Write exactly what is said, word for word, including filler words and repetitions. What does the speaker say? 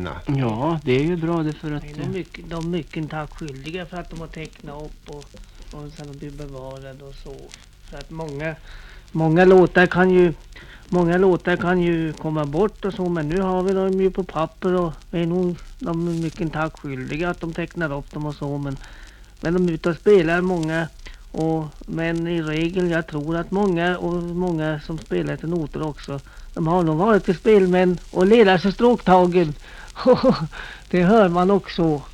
Ja, det är ju bra det för att... De är mycket, de är mycket tackskyldiga för att de har tecknat upp och, och sen har blivit bevarade och så. För att många, många låtar kan ju många låtar kan ju komma bort och så, men nu har vi dem ju på papper och är nog, de är mycket tackskyldiga att de tecknar upp dem och så, men, men de är ute och spelar många. Och, men i regel, jag tror att många och många som spelar till noter också, de har nog varit till spelmän och ledare sig stråktagen. Det hör man också.